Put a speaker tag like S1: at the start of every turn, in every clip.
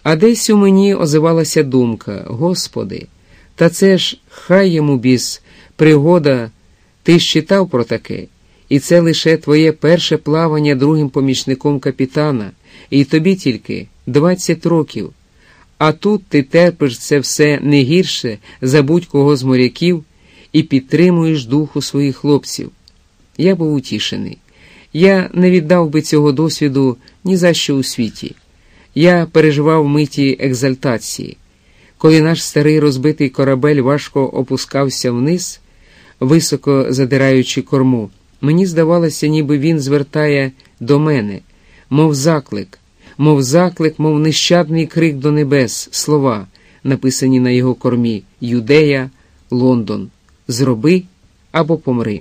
S1: А десь у мені озивалася думка: Господи, та це ж хай йому біс, пригода, ти ж читав про таке, і це лише твоє перше плавання другим помічником капітана, і тобі тільки 20 років. А тут ти терпиш це все не гірше за будь-кого з моряків і підтримуєш духу своїх хлопців. Я був утішений. Я не віддав би цього досвіду ні за що у світі. Я переживав миті екзальтації. Коли наш старий розбитий корабель важко опускався вниз, високо задираючи корму, мені здавалося, ніби він звертає до мене, мов заклик, мов нещадний крик до небес, слова, написані на його кормі: «Юдея, Лондон, зроби або помри».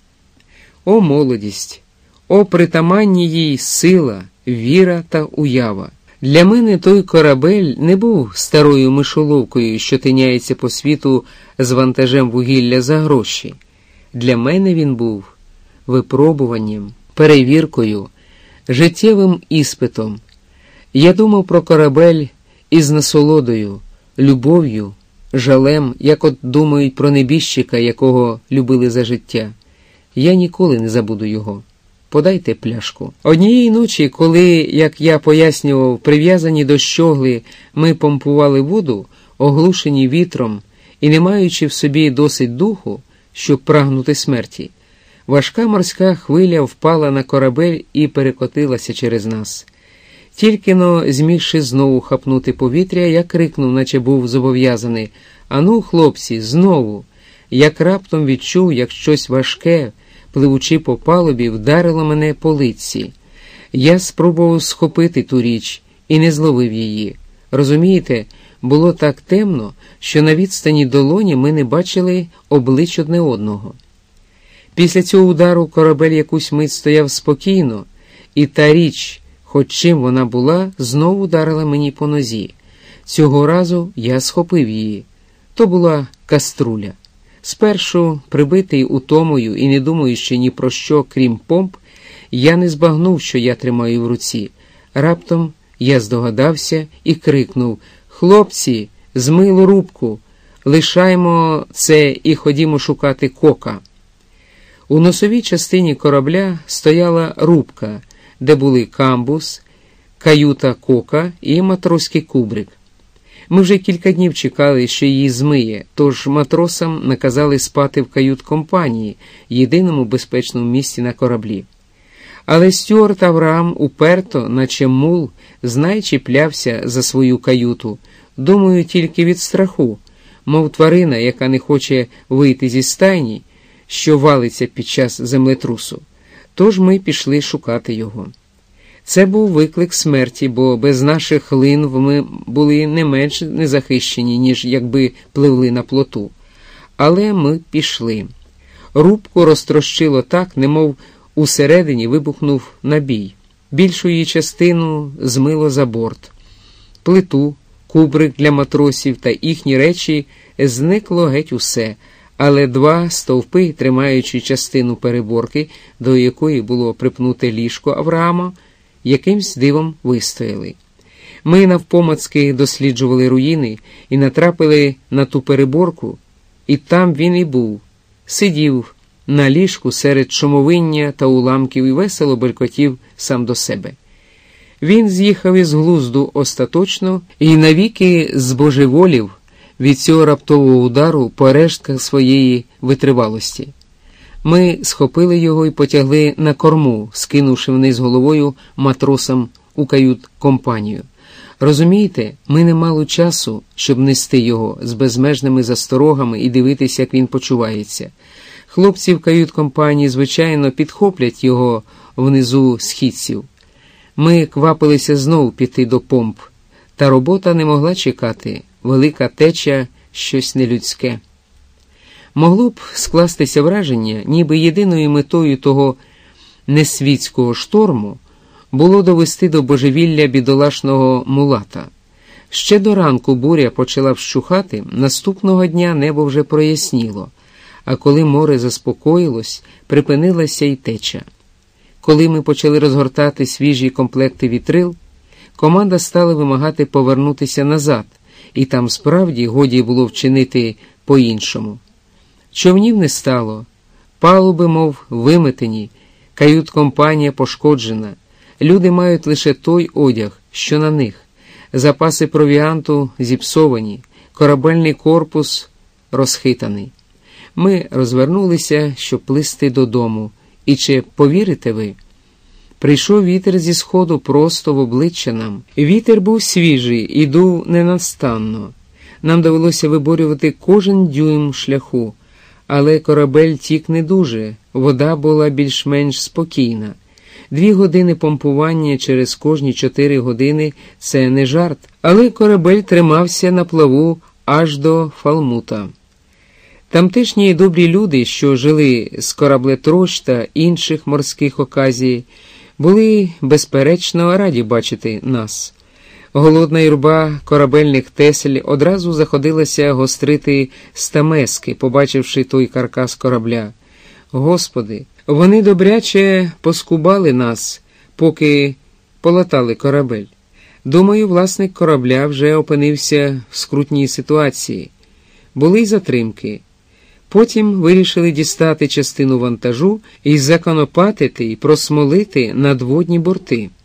S1: О молодість! О притаманні їй сила, віра та уява! Для мене той корабель не був старою мишоловкою, що тиняється по світу з вантажем вугілля за гроші. Для мене він був випробуванням, перевіркою, життєвим іспитом. Я думав про корабель із насолодою, любов'ю, жалем, як от думають про небіжчика, якого любили за життя. Я ніколи не забуду його. Подайте пляшку. Однієї ночі, коли, як я пояснював, прив'язані до щогли, ми помпували воду, оглушені вітром і не маючи в собі досить духу, щоб прагнути смерті, важка морська хвиля впала на корабель і перекотилася через нас. Тільки-но змігши знову хапнути повітря, я крикнув, наче був зобов'язаний: «Ану, хлопці, знову!» Як раптом відчув, як щось важке, пливучи по палубі, вдарило мене по лиці. Я спробував схопити ту річ і не зловив її. Розумієте, було так темно, що на відстані долоні ми не бачили облич одне одного. Після цього удару корабель якусь мить стояв спокійно, і та річ, хоч чим вона була, знову ударила мені по нозі. Цього разу я схопив її. То була каструля. Спершу, прибитий утомою і не думаючи ні про що, крім помп, я не збагнув, що я тримаю в руці. Раптом я здогадався і крикнув: «Хлопці, змило рубку! Лишаймо це і ходімо шукати кока». У носовій частині корабля стояла рубка, де були камбуз, каюта кока і матроський кубрик. Ми вже кілька днів чекали, що її змиє, тож матросам наказали спати в кают-компанії, єдиному безпечному місці на кораблі. Але Стюарт Авраам уперто, наче мул, знай чіплявся за свою каюту, думаю, тільки від страху, мов тварина, яка не хоче вийти зі стайні, що валиться під час землетрусу. Тож ми пішли шукати його. Це був виклик смерті, бо без наших линв ми були не менш незахищені, ніж якби пливли на плоту. Але ми пішли. Рубку розтрощило так, немов усередині вибухнув набій. Більшу її частину змило за борт. Плиту, кубрик для матросів та їхні речі зникло геть усе, але два стовпи, тримаючи частину переборки, до якої було припнуте ліжко Авраама, якимсь дивом вистояли. Ми навпомацки досліджували руїни і натрапили на ту переборку, і там він і був. Сидів на ліжку серед шумовиння та уламків і весело белькотів сам до себе. Він з'їхав із глузду остаточно і навіки збожеволів від цього раптового удару по рештках своєї витривалості. Ми схопили його і потягли на корму, скинувши вниз головою матросам у кают-компанію. Розумієте, ми не мали часу, щоб нести його з безмежними засторогами і дивитися, як він почувається. Хлопці в кают-компанії, звичайно, підхоплять його внизу східців. Ми квапилися знову піти до помп, та робота не могла чекати. Велика теча – щось нелюдське. Могло б скластися враження, ніби єдиною метою того несвітського шторму було довести до божевілля бідолашного мулата. Ще до ранку буря почала вщухати, наступного дня небо вже проясніло, а коли море заспокоїлось, припинилася й теча. Коли ми почали розгортати свіжі комплекти вітрил, команда стала вимагати повернутися назад, і там справді годі було вчинити по-іншому. Човнів не стало, палуби, мов виметені, кают-компанія пошкоджена, люди мають лише той одяг, що на них, запаси провіанту зіпсовані, корабельний корпус розхитаний. Ми розвернулися, щоб плисти додому, і чи повірите ви? Прийшов вітер зі сходу просто в обличчя нам. Вітер був свіжий і дув ненастанно. Нам довелося виборювати кожен дюйм шляху, але корабель тік не дуже, вода була більш-менш спокійна. 2 години помпування через кожні 4 години – це не жарт, але корабель тримався на плаву аж до Фалмута. Тамтешні добрі люди, що жили з кораблетроч та інших морських оказій, були, безперечно, раді бачити нас. Голодна юрба корабельних тесель одразу заходилася гострити стамески, побачивши той каркас корабля. Господи, вони добряче поскубали нас, поки полатали корабель. Думаю, власник корабля вже опинився в скрутній ситуації. Були й затримки. Потім вирішили дістати частину вантажу і законопатити і просмолити надводні борти.